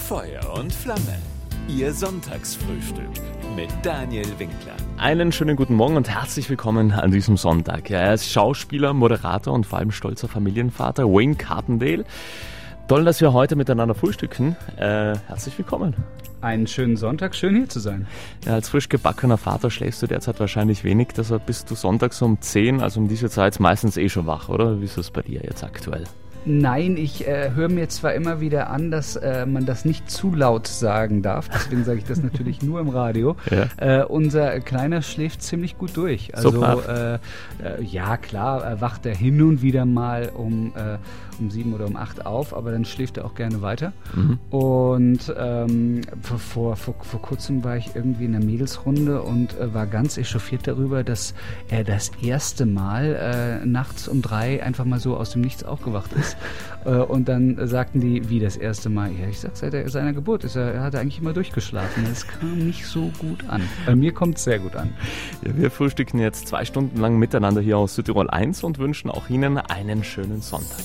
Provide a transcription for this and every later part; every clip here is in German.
Feuer und Flamme. Ihr Sonntagsfrühstück mit Daniel Winkler. Einen schönen guten Morgen und herzlich willkommen an diesem Sonntag. Er ist Schauspieler, Moderator und vor allem stolzer Familienvater, Wayne Carpendale. Toll, dass wir heute miteinander frühstücken. Herzlich willkommen. Einen schönen Sonntag, schön hier zu sein. Ja, als frisch gebackener Vater schläfst du derzeit wahrscheinlich wenig, deshalb bist du sonntags um 10, also um diese Zeit meistens schon wach, oder? Wie ist das bei dir jetzt aktuell? Nein, ich höre mir zwar immer wieder an, dass man das nicht zu laut sagen darf, deswegen sage ich das natürlich nur im Radio. Ja. Unser Kleiner schläft ziemlich gut durch. Also ja klar, wacht er hin und wieder mal um 7 oder um 8 auf, aber dann schläft er auch gerne weiter. Mhm. Und vor kurzem war ich irgendwie in einer Mädelsrunde und war ganz echauffiert darüber, dass er das erste Mal nachts um 3 einfach mal so aus dem Nichts aufgewacht ist. Und dann sagten die, wie das erste Mal? Ja, ich sag, seit seiner Geburt er hat eigentlich immer durchgeschlafen. Das kam nicht so gut an. Bei mir kommt es sehr gut an. Ja, wir frühstücken jetzt 2 Stunden lang miteinander hier aus Südtirol 1 und wünschen auch Ihnen einen schönen Sonntag.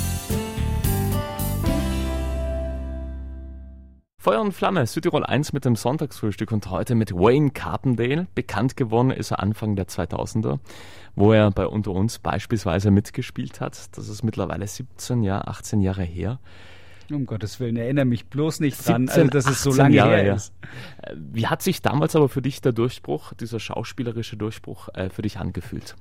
Feuer und Flamme, Südtirol 1 mit dem Sonntagsfrühstück und heute mit Wayne Carpendale. Bekannt geworden ist er Anfang der 2000er, wo er bei Unter uns beispielsweise mitgespielt hat. Das ist mittlerweile 18 Jahre her. Um Gottes Willen, erinnere mich bloß nicht dran, dass es so lange her ist. Wie hat sich damals aber für dich der Durchbruch, dieser schauspielerische Durchbruch für dich angefühlt?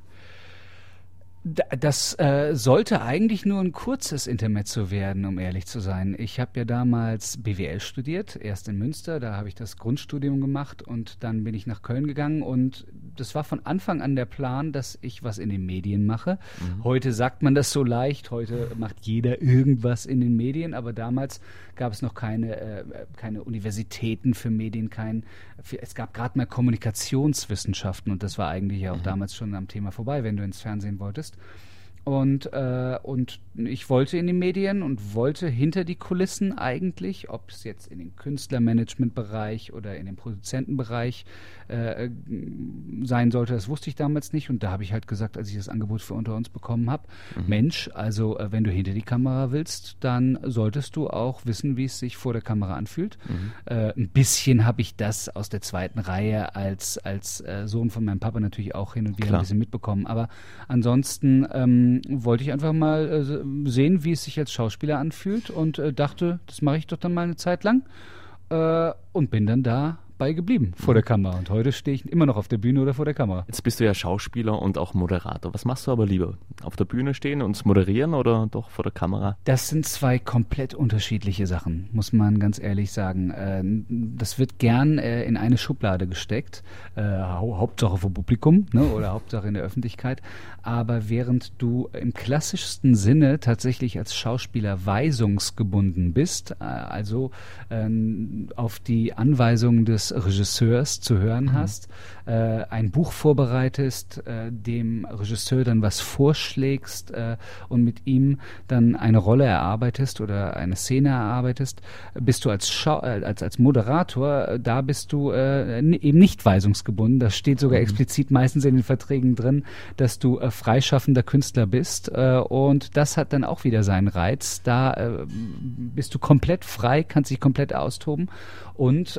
Das sollte eigentlich nur ein kurzes Intermezzo werden, um ehrlich zu sein. Ich habe ja damals BWL studiert, erst in Münster, da habe ich das Grundstudium gemacht und dann bin ich nach Köln gegangen und das war von Anfang an der Plan, dass ich was in den Medien mache. Mhm. Heute sagt man das so leicht, heute macht jeder irgendwas in den Medien, aber damals gab es noch keine Universitäten für Medien, es gab gerade mal Kommunikationswissenschaften und das war eigentlich ja auch damals schon am Thema vorbei, wenn du ins Fernsehen wolltest. Und ich wollte in die Medien und wollte hinter die Kulissen eigentlich, ob es jetzt in den Künstlermanagement-Bereich oder in den Produzentenbereich sein sollte, das wusste ich damals nicht. Und da habe ich halt gesagt, als ich das Angebot für Unter uns bekommen habe, Mensch, also wenn du hinter die Kamera willst, dann solltest du auch wissen, wie es sich vor der Kamera anfühlt. Ein bisschen habe ich das aus der zweiten Reihe als Sohn von meinem Papa natürlich auch hin und wieder ein bisschen mitbekommen. Aber ansonsten wollte ich einfach mal sehen, wie es sich als Schauspieler anfühlt und dachte, das mache ich doch dann mal eine Zeit lang und bin dann dabei geblieben vor der Kamera. Und heute stehe ich immer noch auf der Bühne oder vor der Kamera. Jetzt bist du ja Schauspieler und auch Moderator. Was machst du aber lieber? Auf der Bühne stehen und moderieren oder doch vor der Kamera? Das sind 2 komplett unterschiedliche Sachen, muss man ganz ehrlich sagen. Das wird gern in eine Schublade gesteckt. Hauptsache vor Publikum, ne, oder Hauptsache in der Öffentlichkeit. Aber während du im klassischsten Sinne tatsächlich als Schauspieler weisungsgebunden bist, also auf die Anweisungen des Regisseurs zu hören hast, ein Buch vorbereitest, dem Regisseur dann was vorschlägst und mit ihm dann eine Rolle erarbeitest oder eine Szene erarbeitest, bist du als Moderator, da bist du eben nicht weisungsgebunden. Das steht sogar explizit meistens in den Verträgen drin, dass du freischaffender Künstler bist und das hat dann auch wieder seinen Reiz. Da bist du komplett frei, kannst dich komplett austoben und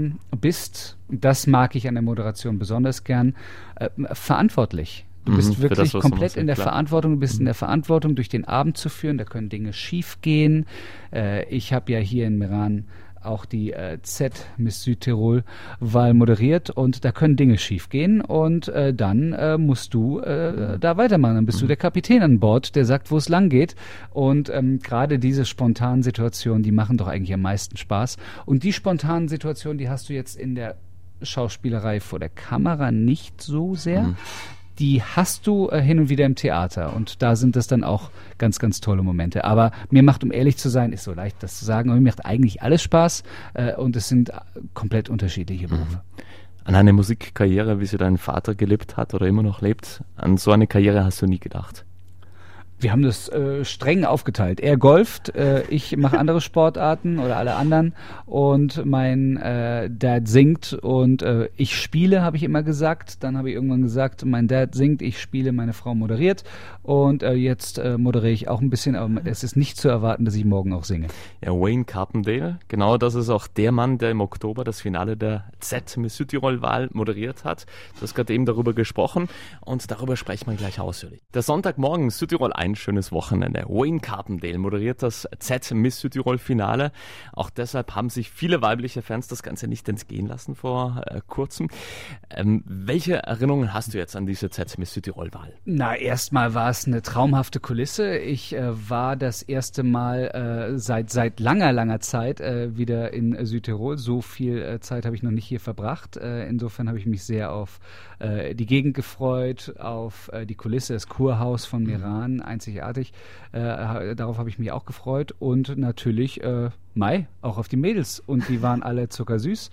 bist, das mag ich an der Moderation besonders gern, verantwortlich. Du bist wirklich komplett in der Verantwortung, du bist in der Verantwortung, durch den Abend zu führen, da können Dinge schief gehen. Ich habe ja hier in Meran auch die Miss Südtirol-Wahl moderiert und da können Dinge schief gehen und dann musst du da weitermachen. Dann bist du der Kapitän an Bord, der sagt, wo es lang geht und gerade diese spontanen Situationen, die machen doch eigentlich am meisten Spaß und die spontanen Situationen, die hast du jetzt in der Schauspielerei vor der Kamera nicht so sehr. Die hast du hin und wieder im Theater und da sind das dann auch ganz, ganz tolle Momente. Aber mir macht, um ehrlich zu sein, ist so leicht das zu sagen, aber mir macht eigentlich alles Spaß und es sind komplett unterschiedliche Berufe. An eine Musikkarriere, wie sie dein Vater gelebt hat oder immer noch lebt, an so eine Karriere hast du nie gedacht? Wir haben das streng aufgeteilt. Er golft, ich mache andere Sportarten oder alle anderen und mein Dad singt und ich spiele, habe ich immer gesagt. Dann habe ich irgendwann gesagt, mein Dad singt, ich spiele, meine Frau moderiert und jetzt moderiere ich auch ein bisschen, aber es ist nicht zu erwarten, dass ich morgen auch singe. Ja, Wayne Carpendale, genau, das ist auch der Mann, der im Oktober das Finale der Z Miss Südtirol-Wahl moderiert hat. Du hast gerade eben darüber gesprochen und darüber sprechen wir gleich ausführlich. Der Sonntagmorgen, Südtirol ein schönes Wochenende. Wayne Carpendale moderiert das Z Miss Südtirol-Finale. Auch deshalb haben sich viele weibliche Fans das Ganze nicht entgehen lassen vor kurzem. Welche Erinnerungen hast du jetzt an diese Z Miss Südtirol-Wahl? Na, erstmal war es eine traumhafte Kulisse. Ich war das erste Mal seit langer Zeit wieder in Südtirol. So viel Zeit habe ich noch nicht hier verbracht. Insofern habe ich mich sehr auf die Gegend gefreut, auf die Kulisse, das Kurhaus von Meran, einzigartig. Darauf habe ich mich auch gefreut und natürlich auch auf die Mädels. Und die waren alle zuckersüß,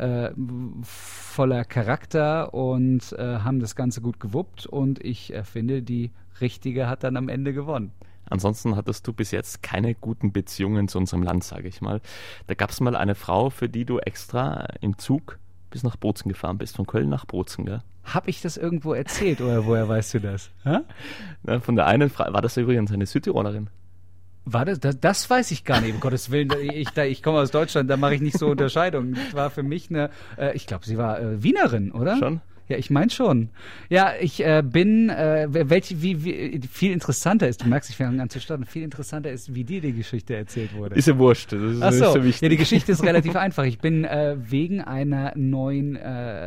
voller Charakter und haben das Ganze gut gewuppt. Und ich finde, die Richtige hat dann am Ende gewonnen. Ansonsten hattest du bis jetzt keine guten Beziehungen zu unserem Land, sage ich mal. Da gab es mal eine Frau, für die du extra im Zug bis nach Bozen gefahren bist, von Köln nach Bozen, gell? Habe ich das irgendwo erzählt oder woher weißt du das? Ja, von der einen Frau, war das übrigens eine Südtirolerin? War das weiß ich gar nicht, um Gottes Willen. Ich komme aus Deutschland, da mache ich nicht so Unterscheidungen. Das war für mich ich glaube, sie war Wienerin, oder? Schon? Ja, ich meine schon. Ja, ich bin, wie viel interessanter ist, du merkst, ich fange an zu starten, viel interessanter ist, wie dir die Geschichte erzählt wurde. Ist ja wurscht, das ist nicht so wichtig. Ja, die Geschichte ist relativ einfach. Ich bin wegen einer neuen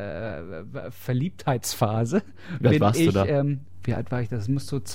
Verliebtheitsphase. Wie alt warst du da? Wie alt war ich? Das muss so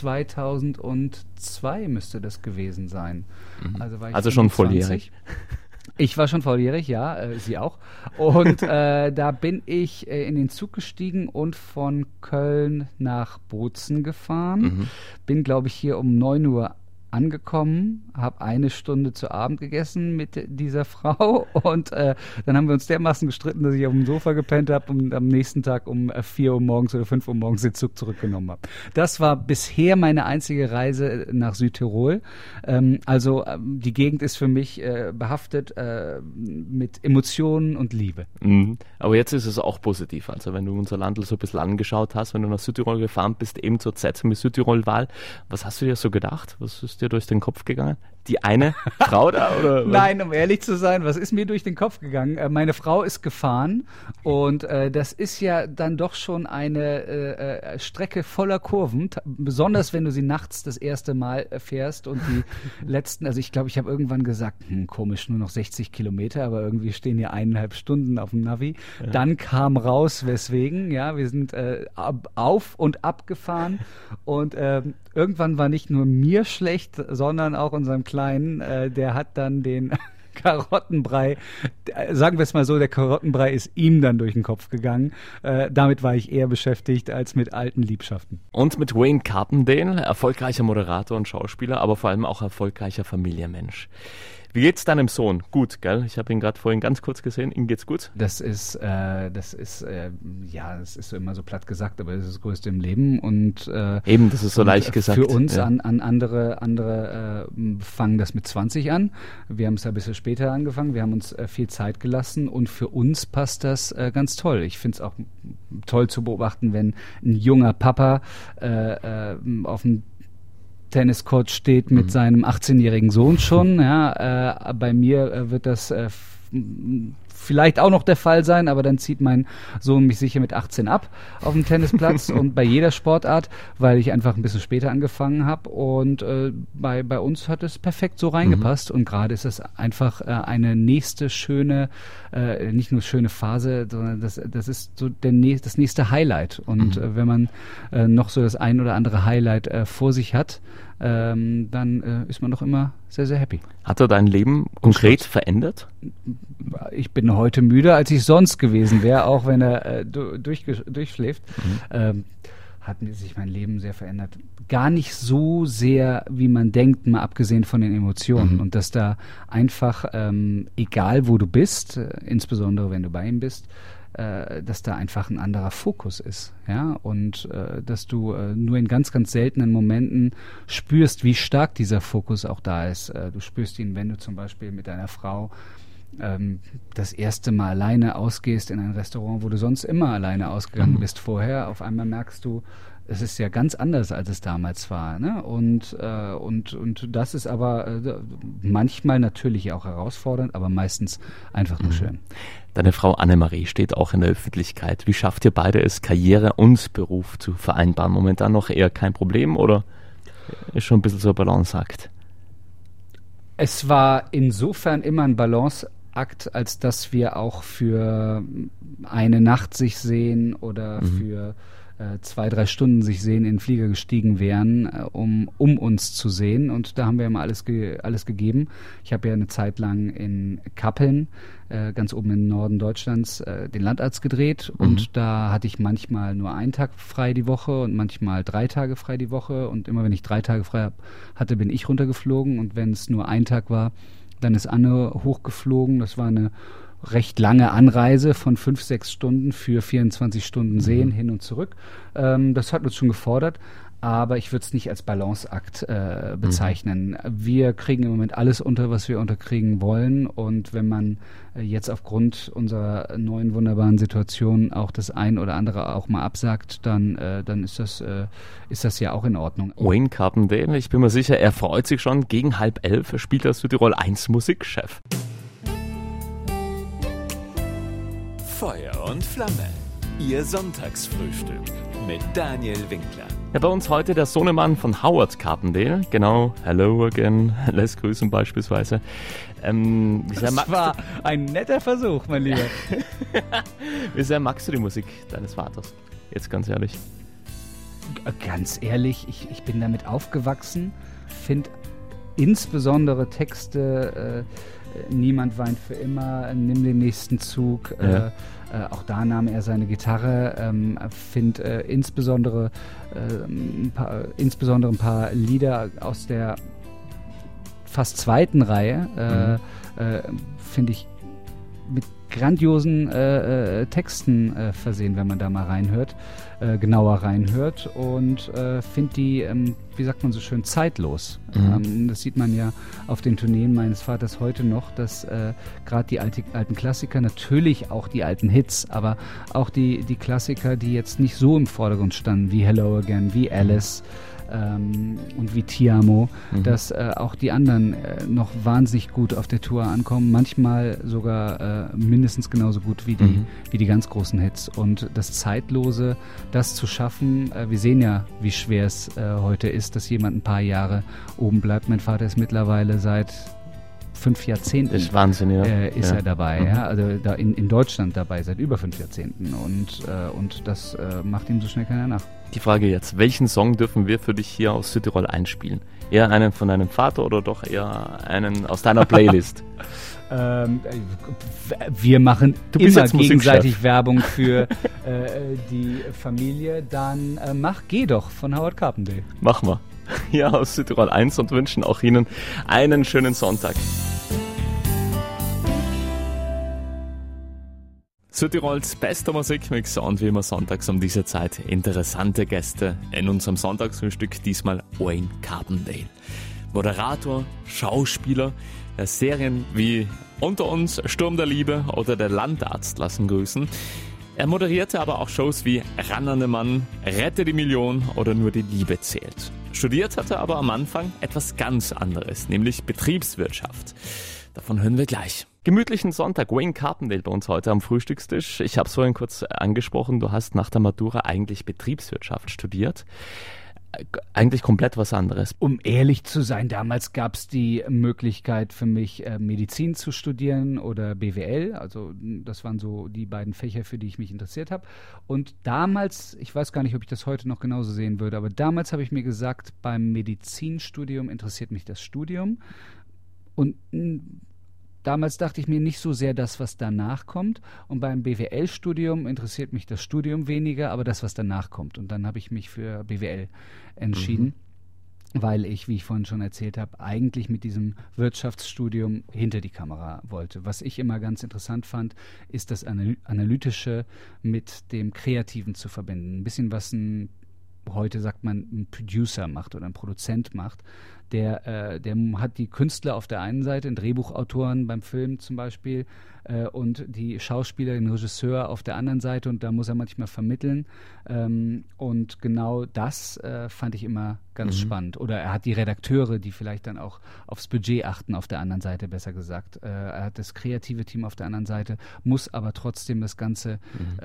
2002 müsste das gewesen sein. Also war ich also schon volljährig. Ich war schon volljährig, ja, sie auch. Und da bin ich in den Zug gestiegen und von Köln nach Bozen gefahren. Bin, glaube ich, hier um 9 Uhr angekommen, habe 1 Stunde zu Abend gegessen mit dieser Frau und dann haben wir uns dermaßen gestritten, dass ich auf dem Sofa gepennt habe und am nächsten Tag um 4 Uhr morgens oder 5 Uhr morgens den Zug zurückgenommen habe. Das war bisher meine einzige Reise nach Südtirol. Also die Gegend ist für mich behaftet mit Emotionen und Liebe. Aber jetzt ist es auch positiv. Also wenn du unser Land so ein bisschen angeschaut hast, wenn du nach Südtirol gefahren bist, eben zur Z mit Südtirol-Wahl, was hast du dir so gedacht? Was ist dir durch den Kopf gegangen? Die eine Frau da? Oder Nein, um ehrlich zu sein, was ist mir durch den Kopf gegangen? Meine Frau ist gefahren und das ist ja dann doch schon eine Strecke voller Kurven, besonders wenn du sie nachts das erste Mal fährst und die letzten, also ich glaube, ich habe irgendwann gesagt, komisch, nur noch 60 Kilometer, aber irgendwie stehen hier 1,5 Stunden auf dem Navi. Ja. Dann kam raus, weswegen, ja, wir sind auf und ab gefahren und irgendwann war nicht nur mir schlecht, sondern auch unserem Kleinen, der hat dann den Karottenbrei, sagen wir es mal so, der Karottenbrei ist ihm dann durch den Kopf gegangen. Damit war ich eher beschäftigt als mit alten Liebschaften. Und mit Wayne Carpendale, erfolgreicher Moderator und Schauspieler, aber vor allem auch erfolgreicher Familienmensch. Wie geht's deinem Sohn? Gut, gell? Ich habe ihn gerade vorhin ganz kurz gesehen. Ihm geht's gut? Das ist so immer so platt gesagt, aber das ist das Größte im Leben und eben, das ist so leicht gesagt. Für uns an andere fangen das mit 20 an. Wir haben es ein bisschen später angefangen. Wir haben uns viel Zeit gelassen und für uns passt das ganz toll. Ich finde es auch toll zu beobachten, wenn ein junger Papa auf dem Tenniscourt steht mit seinem 18-jährigen Sohn schon. Ja, bei mir wird das vielleicht auch noch der Fall sein, aber dann zieht mein Sohn mich sicher mit 18 ab auf dem Tennisplatz und bei jeder Sportart, weil ich einfach ein bisschen später angefangen habe und bei uns hat es perfekt so reingepasst und gerade ist es einfach eine nächste schöne, nicht nur schöne Phase, sondern das ist so das nächste Highlight und wenn man noch so das ein oder andere Highlight vor sich hat, dann ist man doch immer sehr, sehr happy. Hat er dein Leben konkret verändert? Ich bin heute müder, als ich sonst gewesen wäre, auch wenn er durchschläft. Hat sich mein Leben sehr verändert. Gar nicht so sehr, wie man denkt, mal abgesehen von den Emotionen. Und dass da einfach, egal wo du bist, insbesondere wenn du bei ihm bist, dass da einfach ein anderer Fokus ist, ja, und dass du nur in ganz, ganz seltenen Momenten spürst, wie stark dieser Fokus auch da ist. Du spürst ihn, wenn du zum Beispiel mit deiner Frau das erste Mal alleine ausgehst in ein Restaurant, wo du sonst immer alleine ausgegangen bist vorher. Auf einmal merkst du, es ist ja ganz anders, als es damals war, ne? Und das ist aber manchmal natürlich auch herausfordernd, aber meistens einfach nur schön. Deine Frau Annemarie steht auch in der Öffentlichkeit. Wie schafft ihr beide es, Karriere und Beruf zu vereinbaren? Momentan noch eher kein Problem oder ist schon ein bisschen so ein Balanceakt? Es war insofern immer ein Balanceakt, als dass wir auch für eine Nacht sich sehen oder für 2-3 Stunden sich sehen, in den Flieger gestiegen wären, um uns zu sehen. Und da haben wir immer alles gegeben. Ich habe ja eine Zeit lang in Kappeln, ganz oben im Norden Deutschlands, den Landarzt gedreht. Und da hatte ich manchmal nur einen Tag frei die Woche und manchmal 3 Tage frei die Woche. Und immer wenn ich 3 Tage frei hatte, bin ich runtergeflogen. Und wenn es nur ein Tag war, dann ist Anne hochgeflogen. Das war eine recht lange Anreise von 5-6 Stunden für 24 Stunden Sehen hin und zurück. Das hat uns schon gefordert, aber ich würde es nicht als Balanceakt bezeichnen. Wir kriegen im Moment alles unter, was wir unterkriegen wollen, und wenn man jetzt aufgrund unserer neuen wunderbaren Situation auch das ein oder andere auch mal absagt, dann ist das ja auch in Ordnung. Wayne Carpendale, ich bin mir sicher, er freut sich schon. Gegen 10:30 spielt er Südtirol 1 Musikchef. Feuer und Flamme. Ihr Sonntagsfrühstück mit Daniel Winkler. Ja, bei uns heute der Sohnemann von Howard Carpendale. Genau, Hello Again, lässt grüßen beispielsweise. Das war ein netter Versuch, mein Lieber. Wie sehr magst du die Musik deines Vaters? Jetzt ganz ehrlich. Ganz ehrlich, ich bin damit aufgewachsen, finde insbesondere Texte, Niemand weint für immer, Nimm den nächsten Zug, auch da nahm er seine Gitarre, finde insbesondere ein paar Lieder aus der fast zweiten Reihe, finde ich mit grandiosen Texten versehen, wenn man da mal genauer reinhört, und finde die, wie sagt man so schön, zeitlos. Das sieht man ja auf den Tourneen meines Vaters heute noch, dass gerade die alten Klassiker, natürlich auch die alten Hits, aber auch die Klassiker, die jetzt nicht so im Vordergrund standen, wie Hello Again, wie Alice, und wie Ti Amo, dass auch die anderen noch wahnsinnig gut auf der Tour ankommen, manchmal sogar mindestens genauso gut wie die ganz großen Hits. Und das Zeitlose, das zu schaffen, wir sehen ja, wie schwer es heute ist, dass jemand ein paar Jahre oben bleibt. Mein Vater ist mittlerweile seit 5 Jahrzehnten ist Wahnsinn, ja. Ist er dabei, ja? Also da in Deutschland dabei seit über 5 Jahrzehnten, und das macht ihm so schnell keiner nach. Die Frage jetzt, welchen Song dürfen wir für dich hier aus Südtirol einspielen? Eher einen von deinem Vater oder doch eher einen aus deiner Playlist? Wir machen immer gegenseitig Musikchef. Werbung für die Familie, dann Geh doch von Howard Carpendale. Machen wir. Hier aus Südtirol 1 und wünschen auch Ihnen einen schönen Sonntag. Südtirols bester Musikmix und wie immer sonntags um diese Zeit interessante Gäste in unserem Sonntagsfrühstück, diesmal Wayne Carpendale. Moderator, Schauspieler, Serien wie Unter uns, Sturm der Liebe oder Der Landarzt lassen grüßen. Er moderierte aber auch Shows wie Ran an den Mann, Rette die Million oder Nur die Liebe zählt. Studiert hatte er aber am Anfang etwas ganz anderes, nämlich Betriebswirtschaft. Davon hören wir gleich. Gemütlichen Sonntag, Wayne Carpendale bei uns heute am Frühstückstisch. Ich habe es vorhin kurz angesprochen, du hast nach der Matura eigentlich Betriebswirtschaft studiert. Eigentlich komplett was anderes. Um ehrlich zu sein, damals gab es die Möglichkeit für mich, Medizin zu studieren oder BWL. Also das waren so die beiden Fächer, für die ich mich interessiert habe. Und damals, ich weiß gar nicht, ob ich das heute noch genauso sehen würde, aber damals habe ich mir gesagt, beim Medizinstudium interessiert mich das Studium. Und damals dachte ich mir nicht so sehr das, was danach kommt. Und beim BWL-Studium interessiert mich das Studium weniger, aber das, was danach kommt. Und dann habe ich mich für BWL entschieden. weil ich, wie ich vorhin schon erzählt habe, eigentlich mit diesem Wirtschaftsstudium hinter die Kamera wollte. Was ich immer ganz interessant fand, ist das Analytische mit dem Kreativen zu verbinden. Ein bisschen was heute sagt man, ein Producer macht oder ein Produzent macht. Der hat die Künstler auf der einen Seite, den Drehbuchautoren beim Film zum Beispiel, und die Schauspieler, den Regisseur auf der anderen Seite, und da muss er manchmal vermitteln. Und genau das fand ich immer ganz spannend. Oder er hat die Redakteure, die vielleicht dann auch aufs Budget achten, auf der anderen Seite, besser gesagt. Er hat das kreative Team auf der anderen Seite, muss aber trotzdem das Ganze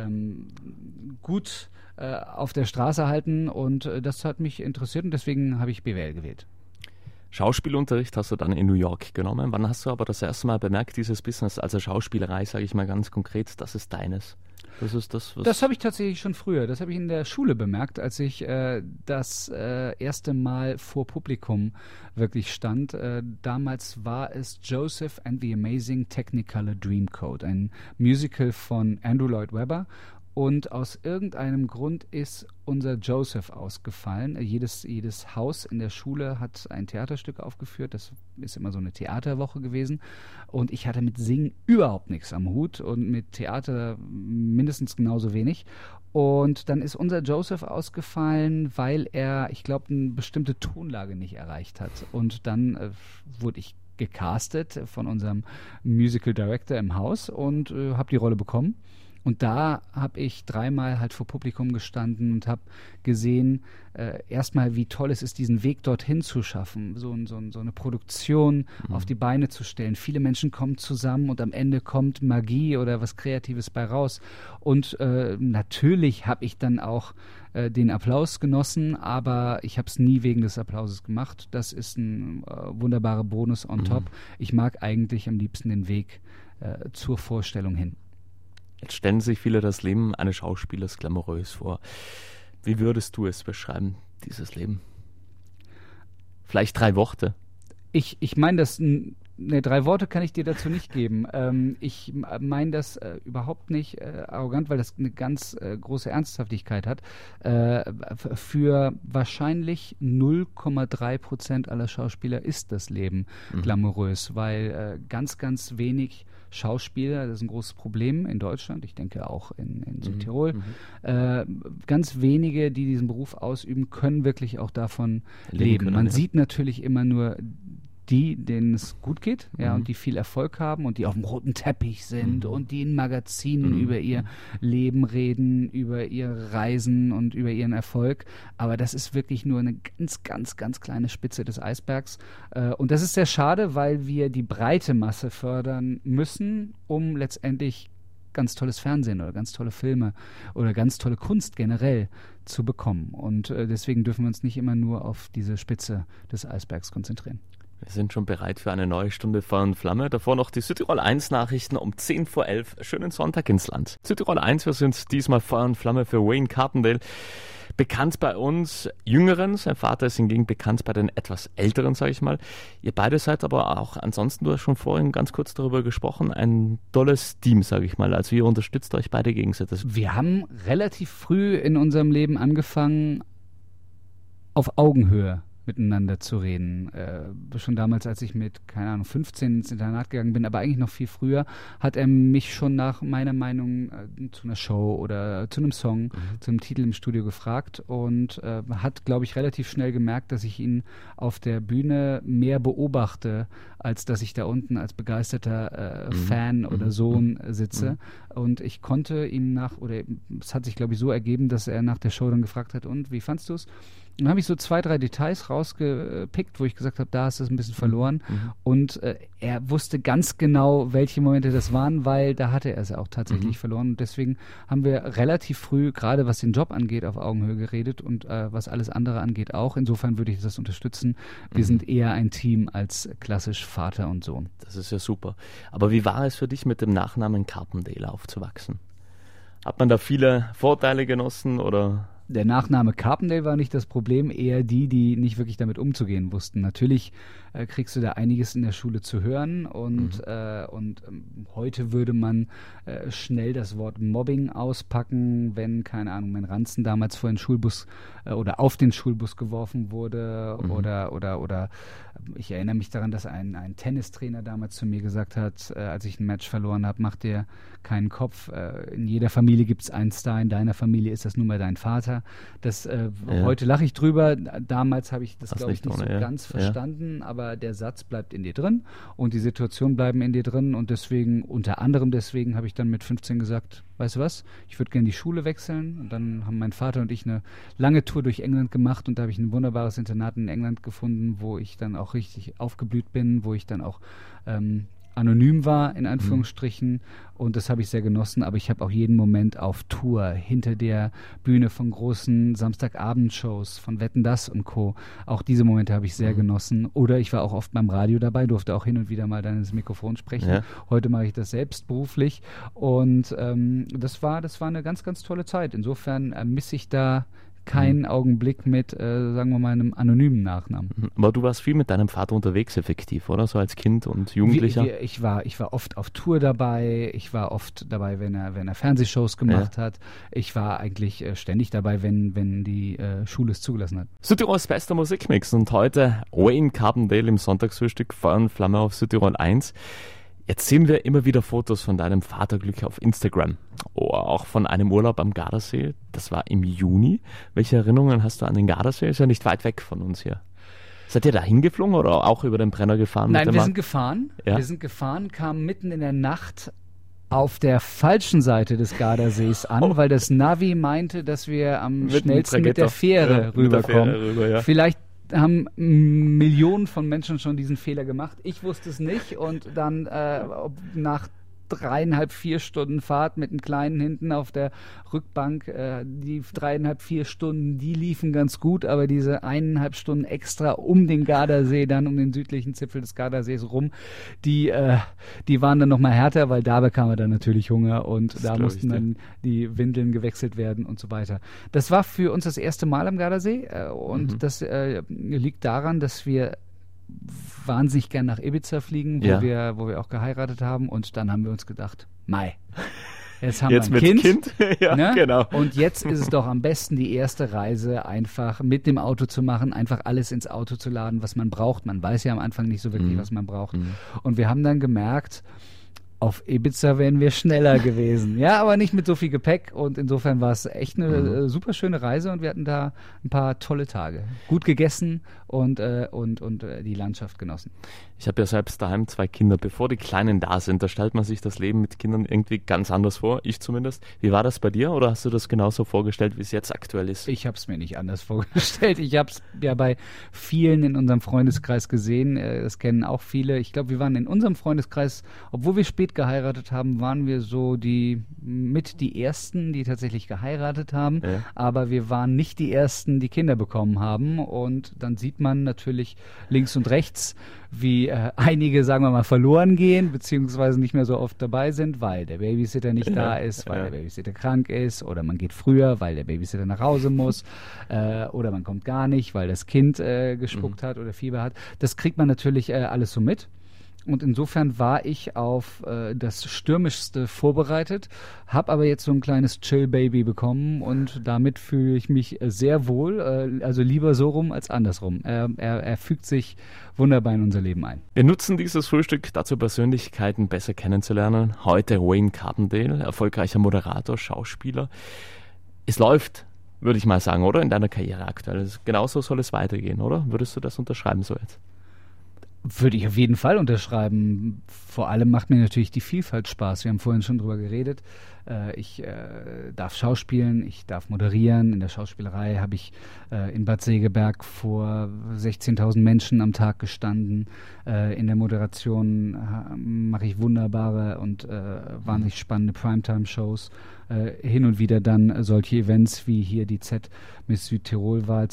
gut auf der Straße halten, und das hat mich interessiert, und deswegen habe ich BWL gewählt. Schauspielunterricht hast du dann in New York genommen. Wann hast du aber das erste Mal bemerkt, dieses Business, also Schauspielerei, sage ich mal ganz konkret, das ist deines? Das ist das, was... Das habe ich tatsächlich schon früher. Das habe ich in der Schule bemerkt, als ich das erste Mal vor Publikum wirklich stand. Damals war es Joseph and the Amazing Technicolor Dreamcoat, ein Musical von Andrew Lloyd Webber. Und aus irgendeinem Grund ist unser Joseph ausgefallen. Jedes Haus in der Schule hat ein Theaterstück aufgeführt. Das ist immer so eine Theaterwoche gewesen. Und ich hatte mit Singen überhaupt nichts am Hut und mit Theater mindestens genauso wenig. Und dann ist unser Joseph ausgefallen, weil er, ich glaube, eine bestimmte Tonlage nicht erreicht hat. Und dann wurde ich gecastet von unserem Musical Director im Haus und habe die Rolle bekommen. Und da habe ich 3-mal halt vor Publikum gestanden und habe gesehen, erstmal, wie toll es ist, diesen Weg dorthin zu schaffen, so eine Produktion auf die Beine zu stellen. Viele Menschen kommen zusammen und am Ende kommt Magie oder was Kreatives bei raus. Und natürlich habe ich dann auch den Applaus genossen, aber ich habe es nie wegen des Applauses gemacht. Das ist ein wunderbarer Bonus on top. Ich mag eigentlich am liebsten den Weg zur Vorstellung hin. Jetzt stellen sich viele das Leben eines Schauspielers glamourös vor. Wie würdest du es beschreiben, dieses Leben? Vielleicht 3 Worte. Ich meine das, 3 Worte kann ich dir dazu nicht geben. Ich meine das überhaupt nicht arrogant, weil das eine ganz große Ernsthaftigkeit hat. Für wahrscheinlich 0,3% aller Schauspieler ist das Leben glamourös, weil ganz, ganz wenig Schauspieler, das ist ein großes Problem in Deutschland, ich denke auch in Südtirol. Ganz wenige, die diesen Beruf ausüben, können wirklich auch davon leben. Man sieht natürlich immer nur denen es gut geht, ja, und die viel Erfolg haben und die auf dem roten Teppich sind und die in Magazinen über ihr Leben reden, über ihre Reisen und über ihren Erfolg. Aber das ist wirklich nur eine ganz, ganz, ganz kleine Spitze des Eisbergs. Und das ist sehr schade, weil wir die breite Masse fördern müssen, um letztendlich ganz tolles Fernsehen oder ganz tolle Filme oder ganz tolle Kunst generell zu bekommen. Und deswegen dürfen wir uns nicht immer nur auf diese Spitze des Eisbergs konzentrieren. Wir sind schon bereit für eine neue Stunde Feuer und Flamme. Davor noch die Südtirol 1 Nachrichten um 10 vor 11. Schönen Sonntag ins Land. Südtirol 1, wir sind diesmal Feuer und Flamme für Wayne Carpendale. Bekannt bei uns Jüngeren, sein Vater ist hingegen bekannt bei den etwas Älteren, sage ich mal. Ihr beide seid aber auch, ansonsten, du hast schon vorhin ganz kurz darüber gesprochen, ein tolles Team, sage ich mal. Also ihr unterstützt euch beide gegenseitig. Wir haben relativ früh in unserem Leben angefangen, auf Augenhöhe miteinander zu reden. Schon damals, als ich mit, 15 ins Internat gegangen bin, aber eigentlich noch viel früher, hat er mich schon nach meiner Meinung zu einer Show oder zu einem Song, zu einem Titel im Studio gefragt und hat, glaube ich, relativ schnell gemerkt, dass ich ihn auf der Bühne mehr beobachte, als dass ich da unten als begeisterter Fan oder Sohn sitze. Und ich konnte ihm es hat sich, glaube ich, so ergeben, dass er nach der Show dann gefragt hat, und wie fandst du es? Und dann habe ich so 2, 3 Details rausgepickt, wo ich gesagt habe, da hast du es ein bisschen verloren. Und er wusste ganz genau, welche Momente das waren, weil da hatte er es auch tatsächlich verloren. Und deswegen haben wir relativ früh, gerade was den Job angeht, auf Augenhöhe geredet und was alles andere angeht auch. Insofern würde ich das unterstützen. Wir sind eher ein Team als klassisch Vater und Sohn. Das ist ja super. Aber wie war es für dich, mit dem Nachnamen Carpendale aufzuwachsen? Hat man da viele Vorteile genossen oder... Der Nachname Carpendale war nicht das Problem, eher die nicht wirklich damit umzugehen wussten. Natürlich kriegst du da einiges in der Schule zu hören und heute würde man schnell das Wort Mobbing auspacken, wenn, keine Ahnung, mein Ranzen damals vor den Schulbus oder auf den Schulbus geworfen wurde oder ich erinnere mich daran, dass ein Tennistrainer damals zu mir gesagt hat, als ich ein Match verloren habe, mach dir keinen Kopf. In jeder Familie gibt es einen Star, in deiner Familie ist das nun mal dein Vater. Heute lache ich drüber. Damals habe ich das, glaube ich, nicht so ganz verstanden, aber der Satz bleibt in dir drin und die Situationen bleiben in dir drin und deswegen, unter anderem deswegen, habe ich dann mit 15 gesagt, weißt du was, ich würde gerne die Schule wechseln und dann haben mein Vater und ich eine lange Tour durch England gemacht und da habe ich ein wunderbares Internat in England gefunden, wo ich dann auch richtig aufgeblüht bin, wo ich dann auch anonym war, in Anführungsstrichen, und das habe ich sehr genossen, aber ich habe auch jeden Moment auf Tour, hinter der Bühne von großen Samstagabendshows, von Wetten, dass und Co. Auch diese Momente habe ich sehr genossen. Oder ich war auch oft beim Radio dabei, durfte auch hin und wieder mal dann ins Mikrofon sprechen. Ja. Heute mache ich das selbst beruflich und das war eine ganz, ganz tolle Zeit. Insofern misse ich da keinen Augenblick mit, sagen wir mal, einem anonymen Nachnamen. Aber du warst viel mit deinem Vater unterwegs, effektiv, oder? So als Kind und Jugendlicher? Ich war oft auf Tour dabei, ich war oft dabei, wenn er Fernsehshows gemacht hat. Ich war eigentlich ständig dabei, wenn die Schule es zugelassen hat. Südtirols bester Musikmix und heute Wayne Carpendale im Sonntagsfrühstück, Feuer und Flamme auf Südtirol 1. Jetzt sehen wir immer wieder Fotos von deinem Vaterglück auf Instagram. Oh, auch von einem Urlaub am Gardasee. Das war im Juni. Welche Erinnerungen hast du an den Gardasee? Ist ja nicht weit weg von uns hier. Seid ihr da hingeflogen oder auch über den Brenner gefahren? Nein, wir sind gefahren. Ja? Wir sind gefahren, kamen mitten in der Nacht auf der falschen Seite des Gardasees an, weil das Navi meinte, dass wir am schnellsten mit der Fähre rüberkommen. Vielleicht haben Millionen von Menschen schon diesen Fehler gemacht. Ich wusste es nicht und dann nach 3,5, 4 Stunden Fahrt mit einem Kleinen hinten auf der Rückbank, die 3,5, 4 Stunden, die liefen ganz gut, aber diese 1,5 Stunden extra um den Gardasee, dann um den südlichen Zipfel des Gardasees rum, die waren dann nochmal härter, weil da bekam er dann natürlich Hunger und da mussten dann die Windeln gewechselt werden und so weiter. Das war für uns das erste Mal am Gardasee und das liegt daran, dass wir wahnsinnig gern nach Ibiza fliegen, wo wir auch geheiratet haben und dann haben wir uns gedacht, jetzt haben wir ein Kind. Ja, ne? Genau. Und jetzt ist es doch am besten, die erste Reise einfach mit dem Auto zu machen, einfach alles ins Auto zu laden, was man braucht. Man weiß ja am Anfang nicht so wirklich, was man braucht. Und wir haben dann gemerkt, auf Ibiza wären wir schneller gewesen. Ja, aber nicht mit so viel Gepäck und insofern war es echt eine super schöne Reise und wir hatten da ein paar tolle Tage. Gut gegessen und die Landschaft genossen. Ich habe ja selbst daheim 2 Kinder. Bevor die Kleinen da sind, da stellt man sich das Leben mit Kindern irgendwie ganz anders vor. Ich zumindest. Wie war das bei dir oder hast du das genauso vorgestellt, wie es jetzt aktuell ist? Ich habe es mir nicht anders vorgestellt. Ich habe es ja bei vielen in unserem Freundeskreis gesehen. Das kennen auch viele. Ich glaube, wir waren in unserem Freundeskreis, obwohl wir spät geheiratet haben, waren wir so die Ersten, die tatsächlich geheiratet haben. Ja. Aber wir waren nicht die Ersten, die Kinder bekommen haben. Und dann sieht man natürlich links und rechts, wie einige, sagen wir mal, verloren gehen, beziehungsweise nicht mehr so oft dabei sind, weil der Babysitter nicht da ist, weil der Babysitter krank ist oder man geht früher, weil der Babysitter nach Hause muss oder man kommt gar nicht, weil das Kind gespuckt hat oder Fieber hat. Das kriegt man natürlich alles so mit. Und insofern war ich auf das Stürmischste vorbereitet, habe aber jetzt so ein kleines Chill-Baby bekommen und damit fühle ich mich sehr wohl, also lieber so rum als andersrum. Er fügt sich wunderbar in unser Leben ein. Wir nutzen dieses Frühstück dazu, Persönlichkeiten besser kennenzulernen. Heute Wayne Carpendale, erfolgreicher Moderator, Schauspieler. Es läuft, würde ich mal sagen, oder? In deiner Karriere aktuell. Genauso soll es weitergehen, oder? Würdest du das unterschreiben so jetzt? Würde ich auf jeden Fall unterschreiben. Vor allem macht mir natürlich die Vielfalt Spaß. Wir haben vorhin schon drüber geredet. Ich darf schauspielen, ich darf moderieren. In der Schauspielerei habe ich in Bad Segeberg vor 16.000 Menschen am Tag gestanden. In der Moderation mache ich wunderbare und wahnsinnig spannende Primetime-Shows. Hin und wieder dann solche Events wie hier die Miss Südtirol-Wahl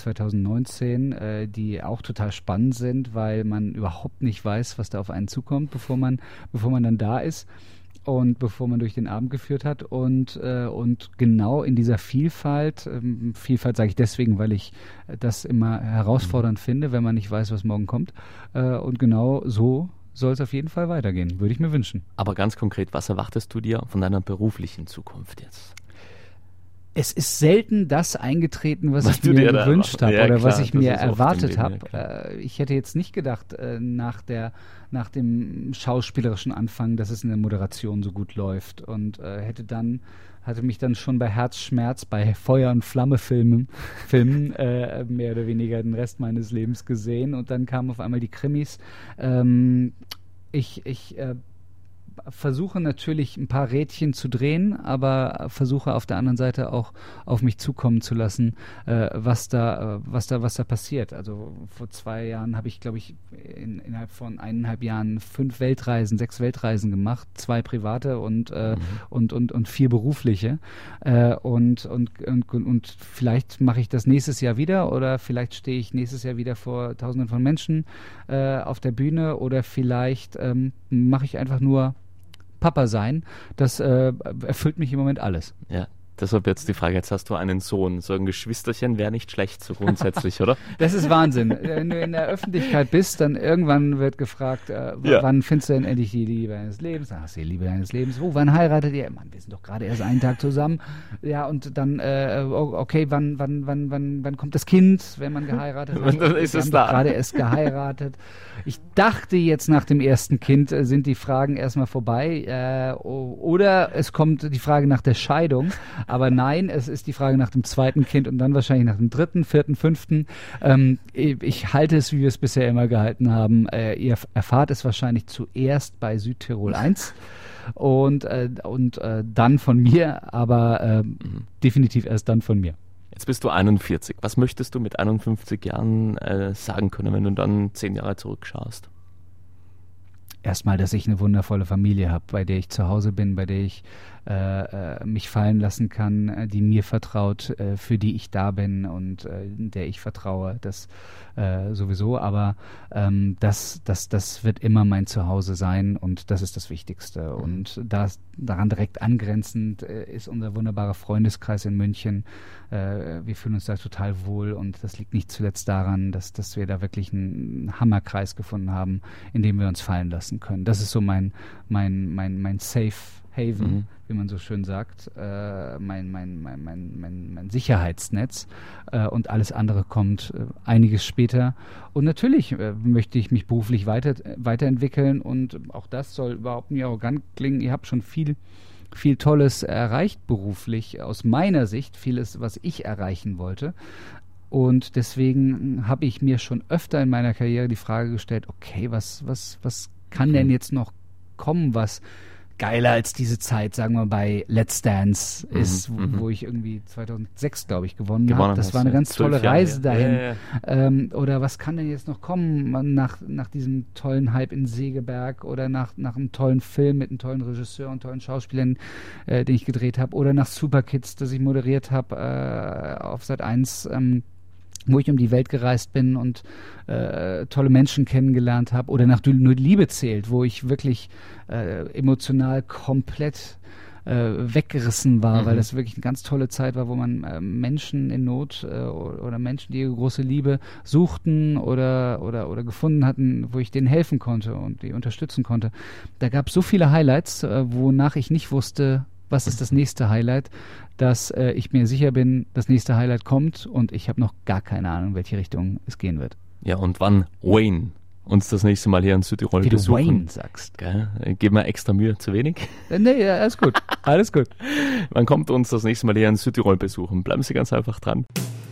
2019, die auch total spannend sind, weil man überhaupt nicht weiß, was da auf einen zukommt, bevor man dann da ist. und bevor man durch den Abend geführt hat und genau in dieser Vielfalt sage ich deswegen, weil ich das immer herausfordernd finde, wenn man nicht weiß, was morgen kommt, und genau so soll es auf jeden Fall weitergehen, würde ich mir wünschen. Aber ganz konkret, was erwartest du dir von deiner beruflichen Zukunft jetzt? Es ist selten das eingetreten, was ich mir gewünscht habe oder was ich mir erwartet habe. Ich hätte jetzt nicht gedacht, nach dem schauspielerischen Anfang, dass es in der Moderation so gut läuft, und hatte mich dann schon bei Herzschmerz, bei Feuer- und Flamme-Filmen mehr oder weniger den Rest meines Lebens gesehen, und dann kamen auf einmal die Krimis. Ich versuche natürlich ein paar Rädchen zu drehen, aber versuche auf der anderen Seite auch auf mich zukommen zu lassen, was da passiert. Also vor 2 Jahren habe ich, glaube ich, innerhalb von 1,5 Jahren 6 Weltreisen gemacht, 2 private und 4 berufliche. Und vielleicht mache ich das nächstes Jahr wieder, oder vielleicht stehe ich nächstes Jahr wieder vor Tausenden von Menschen auf der Bühne, oder vielleicht mache ich einfach nur Papa sein. Das erfüllt mich im Moment alles. Ja, deshalb jetzt die Frage, jetzt hast du einen Sohn, so ein Geschwisterchen wäre nicht schlecht, so grundsätzlich, oder? Das ist Wahnsinn. Wenn du in der Öffentlichkeit bist, dann irgendwann wird gefragt, wann findest du denn endlich die Liebe deines Lebens? Dann hast du die Liebe deines Lebens. Wann heiratet ihr? Mann, wir sind doch gerade erst einen Tag zusammen. Ja, und dann, okay, wann kommt das Kind, wenn man geheiratet hat? Dann ist es da. Gerade erst geheiratet. Ich dachte jetzt, nach dem ersten Kind sind die Fragen erstmal vorbei, oder es kommt die Frage nach der Scheidung. Aber nein, es ist die Frage nach dem zweiten Kind und dann wahrscheinlich nach dem 3., 4., 5. Ich halte es, wie wir es bisher immer gehalten haben. Ihr erfahrt es wahrscheinlich zuerst bei Südtirol 1 und dann von mir, aber definitiv erst dann von mir. Jetzt bist du 41. Was möchtest du mit 51 Jahren sagen können, wenn du dann 10 Jahre zurückschaust? Erstmal, dass ich eine wundervolle Familie habe, bei der ich zu Hause bin, bei der ich mich fallen lassen kann, die mir vertraut, für die ich da bin und der ich vertraue, das sowieso, aber das wird immer mein Zuhause sein, und das ist das Wichtigste. Und daran direkt angrenzend ist unser wunderbarer Freundeskreis in München. Wir fühlen uns da total wohl, und das liegt nicht zuletzt daran, dass wir da wirklich einen Hammerkreis gefunden haben, in dem wir uns fallen lassen können. Das ist so mein Safe Haven, wie man so schön sagt, mein Sicherheitsnetz, und alles andere kommt einiges später. Und natürlich möchte ich mich beruflich weiterentwickeln, und auch das soll überhaupt nicht arrogant klingen. Ihr habt schon viel Tolles erreicht beruflich, aus meiner Sicht, vieles, was ich erreichen wollte. Und deswegen habe ich mir schon öfter in meiner Karriere die Frage gestellt, okay, was kann denn jetzt noch kommen, was geiler als diese Zeit, sagen wir, bei Let's Dance ist, wo ich irgendwie 2006, glaube ich, gewonnen habe. Das war eine ganz tolle Reise dahin. Oder was kann denn jetzt noch kommen nach diesem tollen Hype in Segeberg, oder nach einem tollen Film mit einem tollen Regisseur und tollen Schauspielern, den ich gedreht habe, oder nach Superkids, das ich moderiert habe auf Sat 1, wo ich um die Welt gereist bin und tolle Menschen kennengelernt habe, oder nach Nur die Liebe zählt, wo ich wirklich emotional komplett weggerissen war, weil das wirklich eine ganz tolle Zeit war, wo man Menschen in Not oder Menschen, die ihre große Liebe suchten oder gefunden hatten, wo ich denen helfen konnte und die unterstützen konnte. Da gab es so viele Highlights, wonach ich nicht wusste, was ist das nächste Highlight, dass ich mir sicher bin, das nächste Highlight kommt, und ich habe noch gar keine Ahnung, in welche Richtung es gehen wird. Ja, und wann Wayne uns das nächste Mal hier in Südtirol besuchen. Wie du Wayne sagst. Geben wir extra Mühe, zu wenig? Nee, alles gut. Alles gut. Wann kommt uns das nächste Mal hier in Südtirol besuchen? Bleiben Sie ganz einfach dran.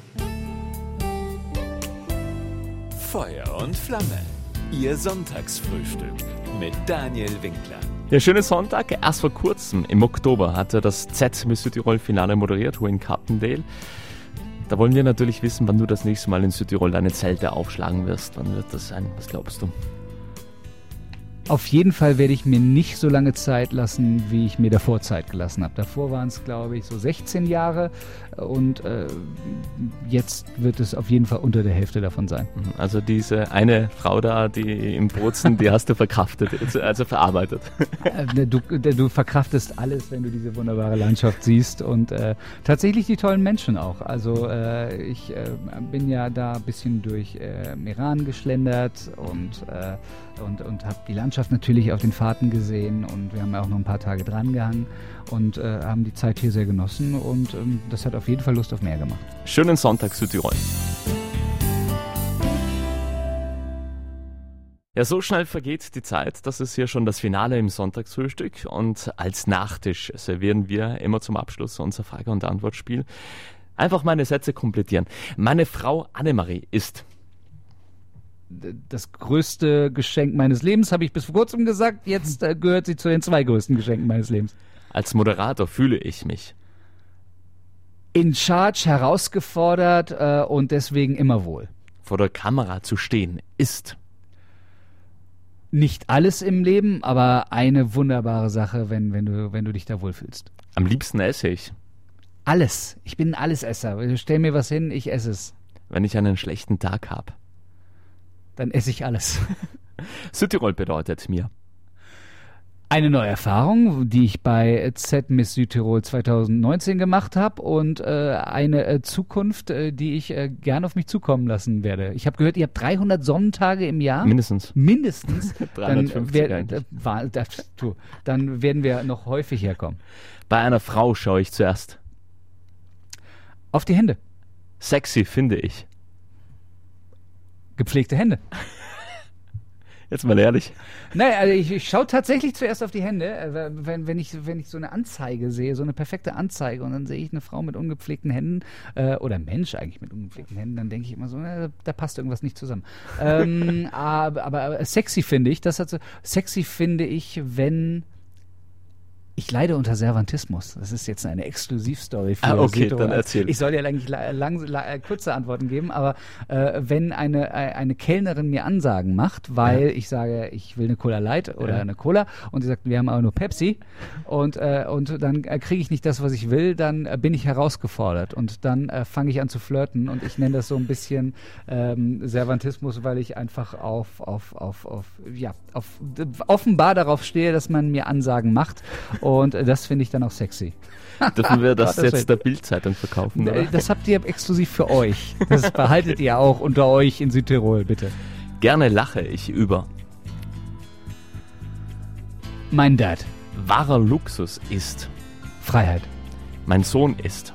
Feuer und Flamme. Ihr Sonntagsfrühstück mit Daniel Winkler. Ja, schönen Sonntag. Erst vor kurzem, im Oktober, hat er das Z-Miss Südtirol-Finale moderiert, Wayne Carpendale. Da wollen wir natürlich wissen, wann du das nächste Mal in Südtirol deine Zelte aufschlagen wirst. Wann wird das sein? Was glaubst du? Auf jeden Fall werde ich mir nicht so lange Zeit lassen, wie ich mir davor Zeit gelassen habe. Davor waren es, glaube ich, so 16 Jahre und jetzt wird es auf jeden Fall unter der Hälfte davon sein. Also diese eine Frau da, die im Bozen, die hast du verkraftet, also verarbeitet. Du verkraftest alles, wenn du diese wunderbare Landschaft siehst und tatsächlich die tollen Menschen auch. Also ich bin ja da ein bisschen durch Iran geschlendert und habe die Landschaft natürlich auf den Fahrten gesehen und wir haben ja auch noch ein paar Tage dran gehangen und haben die Zeit hier sehr genossen und das hat auf jeden Fall Lust auf mehr gemacht. Schönen Sonntag, Südtirol. Ja, so schnell vergeht die Zeit, das ist hier schon das Finale im Sonntagsfrühstück und als Nachtisch servieren wir immer zum Abschluss unser Frage- und Antwortspiel. Einfach meine Sätze komplettieren. Meine Frau Annemarie ist... Das größte Geschenk meines Lebens, habe ich bis vor kurzem gesagt. Jetzt gehört sie zu den 2 größten Geschenken meines Lebens. Als Moderator fühle ich mich in charge, herausgefordert und deswegen immer wohl. vor der Kamera zu stehen ist... Nicht alles im Leben, aber eine wunderbare Sache, wenn du dich da wohlfühlst. Am liebsten esse ich. Alles. Ich bin ein Allesesser. Stell mir was hin, ich esse es. Wenn ich einen schlechten Tag habe. Dann esse ich alles. Südtirol bedeutet mir Eine neue Erfahrung, die ich bei Z Miss Südtirol 2019 gemacht habe und eine Zukunft, die ich gerne auf mich zukommen lassen werde. Ich habe gehört, ihr habt 300 Sonnentage im Jahr. mindestens. Mindestens. 350 eigentlich. Dann werden wir noch häufig herkommen. Bei einer Frau schaue ich zuerst. Auf die Hände. Sexy finde ich. Gepflegte Hände. Jetzt mal ehrlich. Naja, also ich schaue tatsächlich zuerst auf die Hände, wenn ich so eine Anzeige sehe, so eine perfekte Anzeige und dann sehe ich eine Frau mit ungepflegten Händen oder ein Mensch eigentlich mit ungepflegten Händen, dann denke ich immer so, da passt irgendwas nicht zusammen. Aber sexy finde ich, sexy finde ich, wenn... Ich leide unter Cervantismus. Das ist jetzt eine Exklusivstory für okay, Südtirol. dann erzähl. Ich soll ja eigentlich kurze Antworten geben, aber wenn eine Kellnerin mir Ansagen macht, weil ich sage, ich will eine Cola Light oder eine Cola und sie sagt, wir haben aber nur Pepsi und dann kriege ich nicht das, was ich will, dann bin ich herausgefordert und dann fange ich an zu flirten und ich nenne das so ein bisschen Cervantismus, weil ich einfach offenbar darauf stehe, dass man mir Ansagen macht. Und das finde ich dann auch sexy. Dürfen wir das jetzt der Bild-Zeitung verkaufen, oder? Das habt ihr exklusiv für euch. Das behaltet ihr auch unter euch in Südtirol, bitte. Gerne lache ich über. Mein Dad. Wahrer Luxus ist. Freiheit. Mein Sohn ist.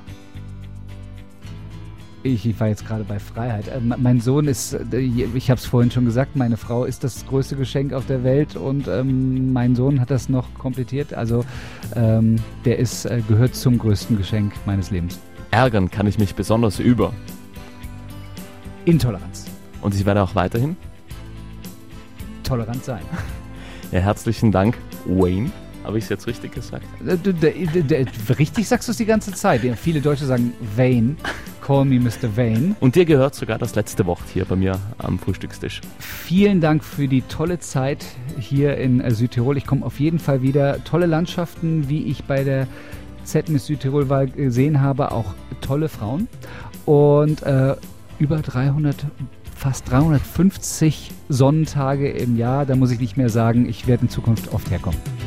Ich war jetzt gerade bei Freiheit. Mein Sohn ist, ich habe es vorhin schon gesagt, meine Frau ist das größte Geschenk auf der Welt und mein Sohn hat das noch komplettiert. Also der gehört zum größten Geschenk meines Lebens. Ärgern kann ich mich besonders über. Intoleranz. Und ich werde auch weiterhin Tolerant sein. Ja, herzlichen Dank, Wayne. Habe ich es jetzt richtig gesagt? Richtig sagst du es die ganze Zeit. Viele Deutsche sagen Wayne. Call me Mr. Wayne. Und dir gehört sogar das letzte Wort hier bei mir am Frühstückstisch. Vielen Dank für die tolle Zeit hier in Südtirol. Ich komme auf jeden Fall wieder. Tolle Landschaften, wie ich bei der Z Miss Südtirol-Wahl gesehen habe. Auch tolle Frauen. Und über 300, fast 350 Sonnentage im Jahr. Da muss ich nicht mehr sagen, ich werde in Zukunft oft herkommen.